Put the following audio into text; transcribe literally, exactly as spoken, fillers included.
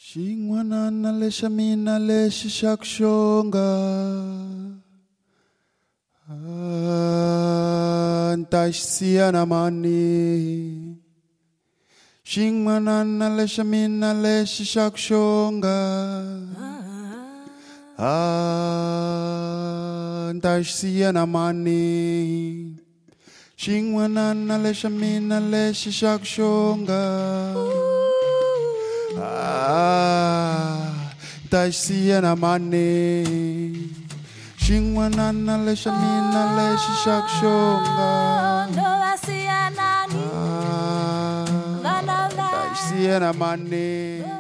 Shingwanana le shamina le shishakshonga Antashsiana mani Shingwanana le shamina le shishakshonga Antashsiana mani Shingwanana le shamina le shishakshonga Ah, Tashsiana mani, Shingwanana le shamina le shishakshonga. Ah, Tashsiana mani.